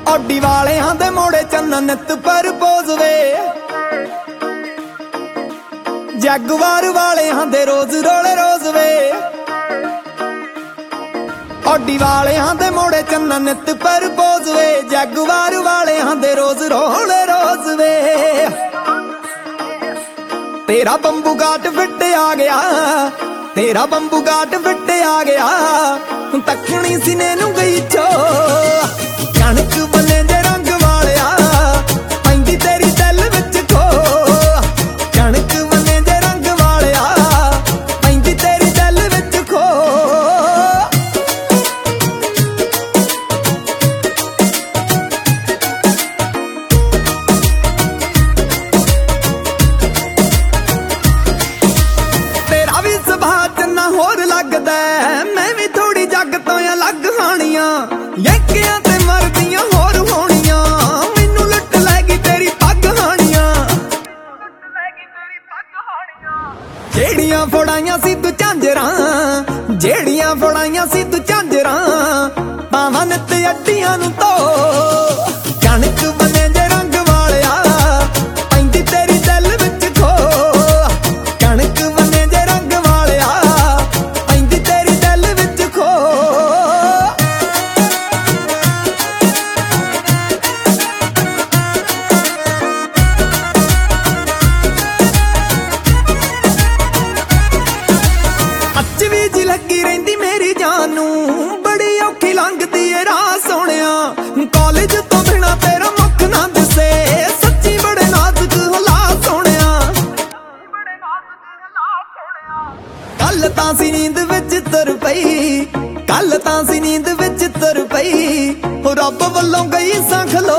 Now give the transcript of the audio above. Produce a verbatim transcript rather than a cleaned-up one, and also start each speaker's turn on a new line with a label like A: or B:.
A: Audi ਵਾਲਿਆਂ ਦੇ ਮੋੜੇ ਚੰਨ ਨਿੱਤ ਪਰਪੋਜ਼ ਵੇ, ਜੈਗੁਆਰ ਵਾਲਿਆਂ ਦੇ ਰੋਜ਼ ਰੋਲੇ ਰੋਜ਼ ਵੇ। ਔਡੀ ਵਾਲਿਆਂ ਦੇ ਮੋੜੇ ਚੰਨ ਨਿੱਤ ਪਰਪੋਜ਼ ਵੇ, ਜੈਗੁਆਰ ਵਾਲਿਆਂ ਦੇ ਰੋਜ਼ ਰੋਲੇ ਰੋਜ਼ ਵੇ। ਤੇਰਾ ਬੰਬੂ ਘਾਟ ਫਿੱਟ ਆ ਗਿਆ, ਤੇਰਾ ਬੰਬੂ ਘਾਟ ਫਿੱਟ ਆ ਗਿਆ, ਤੱਕਣੀ ਸੀਨੇ ਨੂੰ ਗਈ ਚੋ। ਕਣਕ ਬਨੇ ਦੇ ਰੰਗ ਵਾਲਿਆ ਪੈਂਦੀ ਤੇਰੀ ਦਿਲ ਵਿੱਚ ਖੋ, ਕਣਕ ਬਨੇ ਦੇ ਰੰਗ ਵਾਲਿਆ ਪੈਂਦੀ ਤੇਰੀ ਦਿਲ ਵਿੱਚ ਖੋ। ਤੇਰਾ ਵੀ ਸੁਭਾਅ ਚੰਨਾ ਹੋਰ ਲੱਗਦਾ, ਮੈਂ ਵੀ ਥੋੜੀ ਜੱਗ ਤੋਂ ਅਲੱਗ ਹਾਣੀਆਂ, ਯੰਕਿਆਂ ਤੇ ਮਰਦੀਆਂ ਹੋਰ ਹੋਣੀਆਂ, ਮੈਨੂੰ ਲੁੱਟ ਲੈ ਗਈ ਤੇਰੀ ਪੱਗ ਹਾਣੀਆਂ। ਜਿਹੜੀਆਂ ਫੜਾਈਆਂ ਸੀ ਤੂੰ ਝਾਂਜਰਾਂ, ਜਿਹੜੀਆਂ ਫੜਾਈਆਂ ਸੀ ਤੂੰ ਝਾਂਜਰਾਂ, ਪਾਵਾਂ ਨਿੱਤ ਅੱਡੀਆਂ ਨੂੰ ਧੋ। ਕਣਕ ਬਨੇ ਜੇ ਰੰਗ ਵਾਲਿਆ ਪੈਂਦੀ ਤੇਰੀ ਦਿਲ ਵਿੱਚ ਖੋ, ਕਣਕ ਬਨੇ ਜੇ ਰੰਗ ਵਾਲਿਆ ਪੈਂਦੀ ਤੇਰੀ ਦਿਲ ਵਿੱਚ ਖੋ। ਅੱਜ ਵੀ ਜੀ ਲੱਗੀ ਰਹਿੰਦੀ ਮੇਰੀ ਜਾਨ ਨੂੰ, ਬੜੀ ਔਖੀ ਲੰਘਦੀ ਏ ਰਾਹ ਸੋਹਣਿਆ। ਕਾਲਜ ਤੋਂ ਬਿਨਾ ਤੇਰਾ ਮੁੱਖ ਨਾ ਦਿਸੇ, ਸੱਚੀ ਬੜੇ ਨਾਜ਼ੁਕ ਹਾਲਾਤ ਸੋਹਣਿਆ। ਕੱਲ ਤਾਂ ਸੀ ਨੀਂਦ ਵਿੱਚ ਤੁਰ ਪਈ, ਕੱਲ ਤਾਂ ਸੀ ਨੀਂਦ ਵਿੱਚ ਤੁਰ ਪਈ, ਰੱਬ ਵੱਲੋਂ ਗਈ ਸਾਂ ਖਲਾ